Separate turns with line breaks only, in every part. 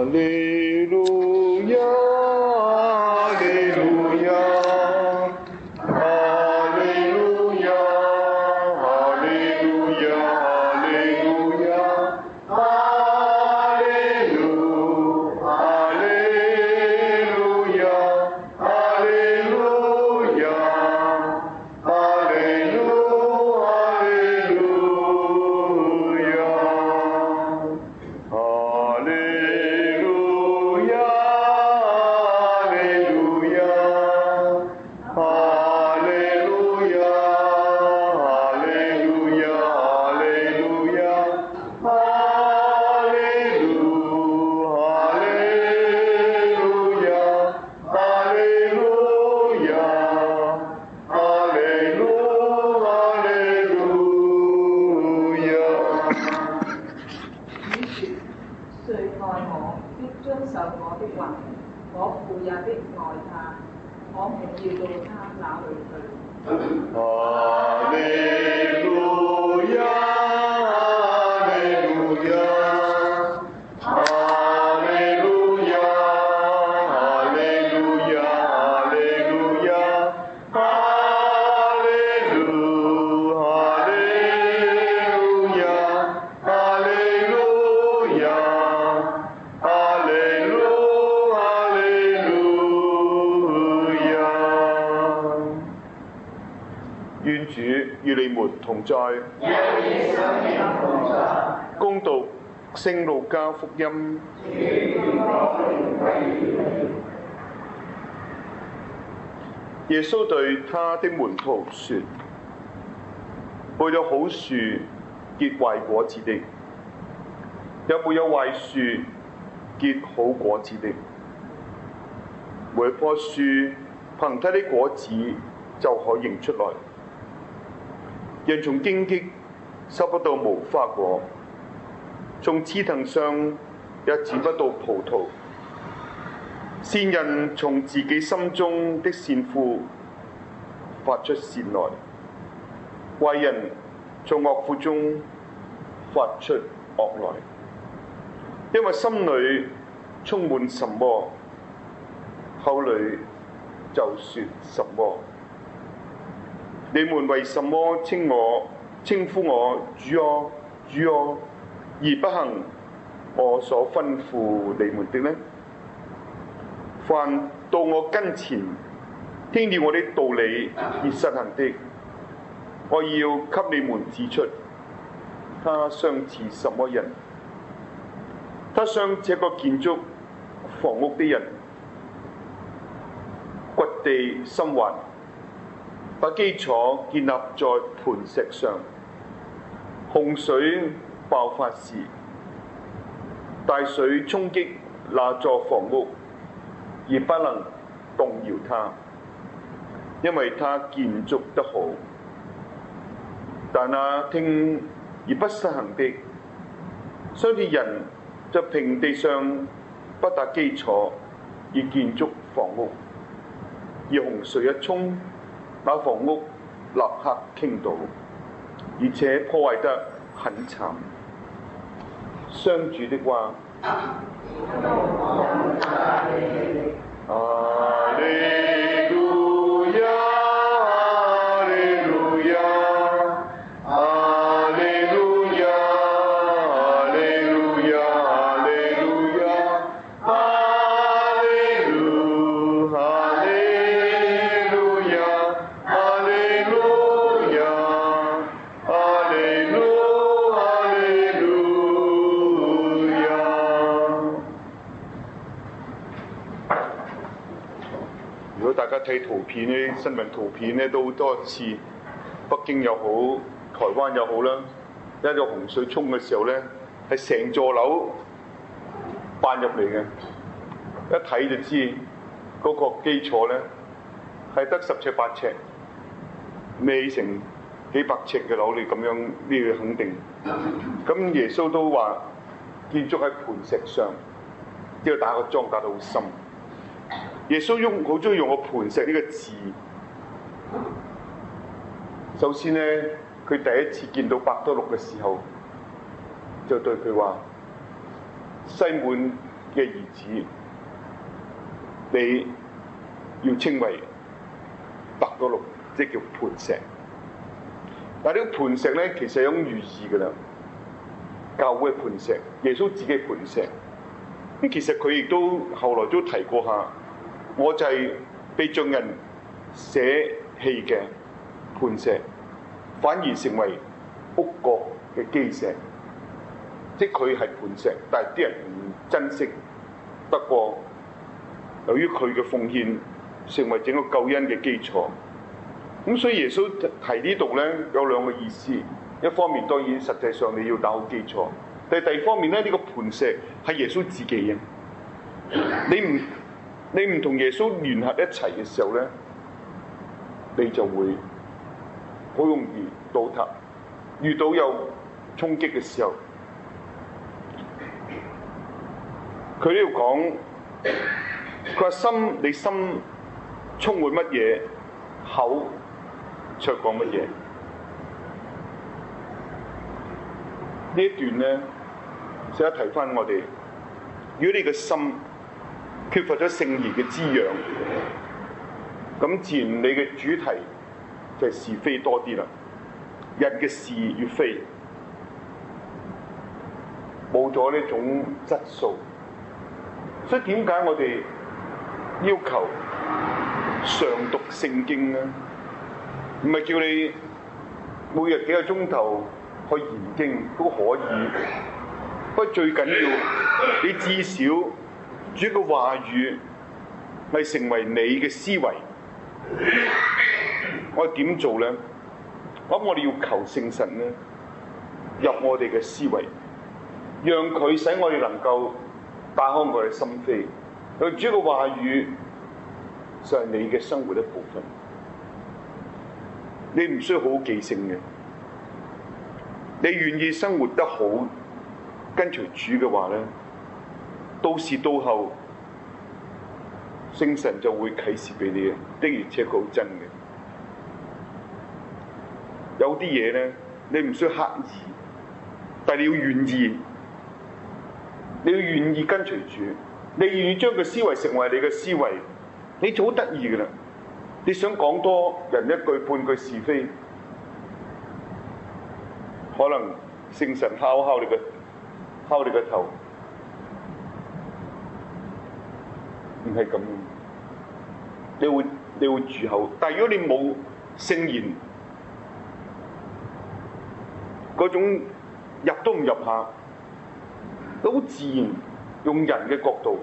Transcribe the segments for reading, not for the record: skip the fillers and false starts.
利路亞，哈利路亞，哈利路亞，哈利路亞，哈利路亞，哈利路，哈利路亞，哈利路亞，哈利路，哈利路亞。哈利路亞，哈利路亞，哈利路亞，哈利路亞，哈利路亞，哈利路，哈利路亞，哈利路亞，哈利路，哈利路亞。
誰愛我，必遵守我的話，我父也必愛他，我們要到他那裏去。
哈利路亞，哈利路亞，哈利路亞，哈利路亞，哈利路亞，哈利路，哈利路亞，哈利路亞，哈利路，哈利路亞。願主與你們同在。恭讀聖路加福音。耶穌對他的門徒說：沒有好樹結壞果子的，也沒有壞樹結好果子的。每一棵樹憑它的果子就可認出來。人從荊棘收不到無花果，從刺藤上也剪不到葡萄。善人從自己心中的善庫發出善來，壞人從惡庫中發出惡來。因為心裏充滿什麼，口裏就說什麼。你們為什麼稱呼我主啊主啊，而不行我所吩咐你們的呢？凡到我跟前聽了我的道理而實行的，我要給你們指出，他相似什麼人？他像這個建築房屋的人，掘地深挖，把基礎建立在磐石上。洪水爆發時，大水衝擊那座房屋，而不能動搖它，因為它建築得好。但那聽而不實行的，相似人在平地上不打基礎而建築房屋，而洪水一衝，那房屋立刻傾倒，而且破壞得很慘。相主的話。哈利路亞，哈利路亞，哈利路亞，哈利路亞，哈利路亞，哈利路，哈利路亞，哈利路亞，哈利路，哈利路亞。如果大家睇圖片呢，新聞圖片呢都好多次，北京又好，台灣又好啦，一個洪水衝嘅時候呢，係成座樓搬入嚟嘅，一睇就知嗰個基礎呢係得10尺8尺，未成幾百尺嘅樓，你咁樣呢個肯定。咁耶穌都話建築喺磐石上，即係打個樁打到好深。耶穌好中意用個磐石呢個字。首先呢，佢第一次見到伯多祿嘅時候，就對佢話：西滿嘅兒子，你要稱為伯多祿，即係叫磐石。但係呢個磐石咧，其實有寓意㗎啦。教會嘅磐石，耶穌自己嘅磐石。咁其實佢亦都後來都提過下，我就係被眾人捨棄嘅磐石，反而成為屋角嘅基石。即係佢係磐石，但係啲人唔珍惜。不過由於佢嘅奉獻，成為整個救恩嘅基礎。咁所以耶穌提呢度咧有兩個意思，一方面當然實際上你要打好基礎，但係第二方面咧，呢個磐石係耶穌自己嘅。你唔同耶穌聯合一齊嘅時候咧，你就會好容易倒塌。遇到有衝擊嘅時候，佢呢度講，佢話你心充滿乜嘢，口卻講乜嘢。呢一段咧，成日提翻我哋，如果你嘅心缺乏咗聖言嘅滋養，咁自然你嘅主題就係是非多啲啦。人嘅是與非，冇咗呢種質素。所以點解我哋要求常讀聖經咧？唔係叫你每日幾個鐘頭去研經都可以，不過最緊要你至少主嘅話語咪成為你嘅思維。我點做咧？咁我哋要求聖神咧入我哋嘅思維，讓佢使我哋能夠打開我哋心扉。佢主嘅話語就係你嘅生活一部分。你唔需要好好記性嘅，你願意生活得好，跟隨主嘅話咧，到時到後，聖神就會啟示俾你嘅，的而且確好真嘅。有啲嘢咧，你唔需要刻意，但係你要願意，你要願意跟隨主，你願意將個思維成為你嘅思維，你就好得意㗎啦。你想講多人一句半句是非，可能聖神敲你個頭，唔係咁。你會住口，但係如果你冇聖言，嗰種入都唔入下，都好自然用人嘅角度。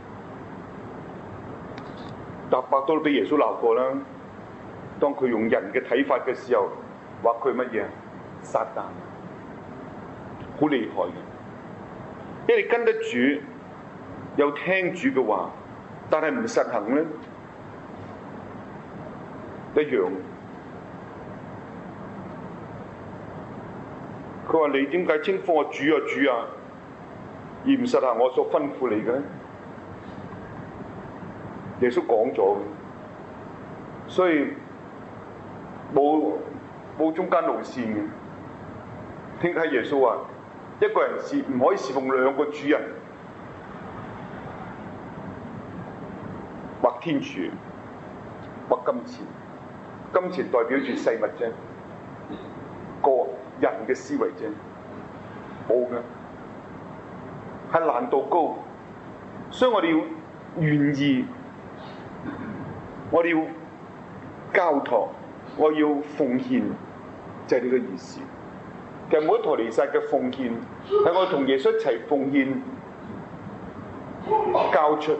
伯多祿俾耶穌鬧過啦，當佢用人嘅睇法嘅時候，話佢乜嘢？撒旦，好厲害嘅。因為你跟得主，又聽主嘅話，但係唔實行咧，一樣。佢話你點解稱呼我主啊主啊，而唔實行我所吩咐你嘅咧？耶穌講咗，所以冇中間路線嘅。聽解耶穌話，一個人唔可以侍奉兩個主人，或天主，或金錢。金錢代表住世物啫，個人嘅思維啫，冇嘅，係難度高，所以我哋要願意。我哋要交託，我要奉獻，就係呢個意思。其實每一台彌撒嘅奉獻，係我同耶穌一齊奉獻，交出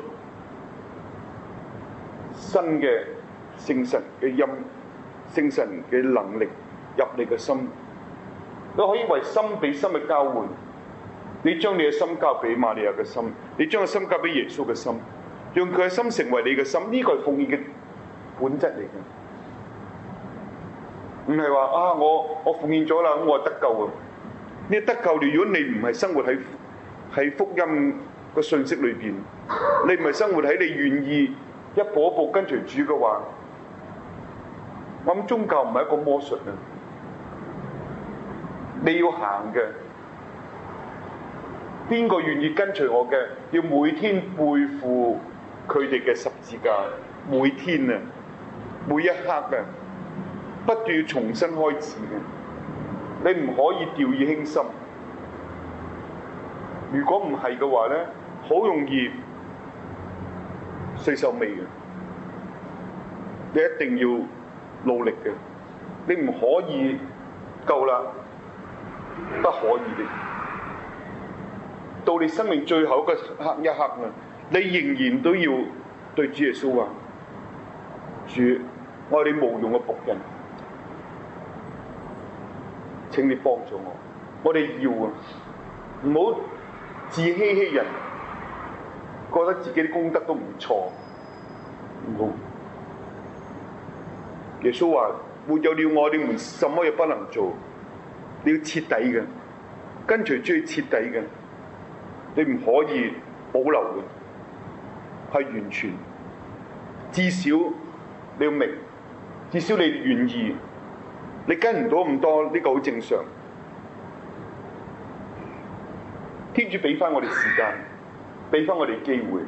新嘅聖神嘅音、聖神嘅能力入你嘅心。你可以為心比心嘅交換，你將你嘅心交俾瑪利亞嘅心，你將個心交俾耶穌嘅心，讓佢嘅心成為你嘅心。呢個係奉獻嘅本質嚟嘅，唔係話啊我奉獻咗啦，咁我得救啊！呢得救，如果你唔係生活喺福音個信息裏邊，你唔係生活喺你願意一步一步跟隨主嘅話，我諗宗教唔係一個魔術啊！你要行嘅邊個願意跟隨我嘅，要每天背負佢哋嘅十字架，每天啊，每一刻啊，不斷要重新開始嘅。你唔可以掉以輕心。如果唔係嘅話咧，好容易死手尾嘅。你一定要努力嘅，你唔可以夠啦，不可以的。到你生命最後嘅一刻啊，你仍然都要對主耶穌話：主，我係你無用嘅僕人，請你幫助我。我哋要啊，唔好自欺欺人，覺得自己啲功德都唔錯，唔好。耶穌話：沒有了我，你們什麼也不能做。你要徹底嘅，跟隨主要徹底嘅，你唔可以保留嘅，係完全。至少你要明，至少你願意。你跟唔到咁多，呢個好正常。天主俾翻我哋時間，俾翻我哋機會。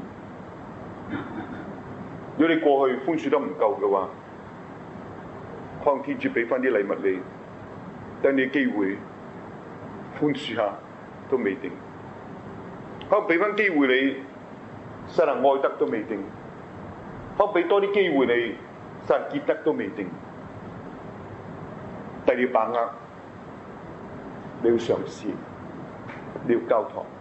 如果你過去寬恕得唔夠嘅話，可能天主俾翻啲禮物你，等你機會寬恕下都未定。可能俾翻機會你，實行愛德都未定。可能俾多啲機會你，實行結德都未定。但你要把握，你要嘗試，你要交託。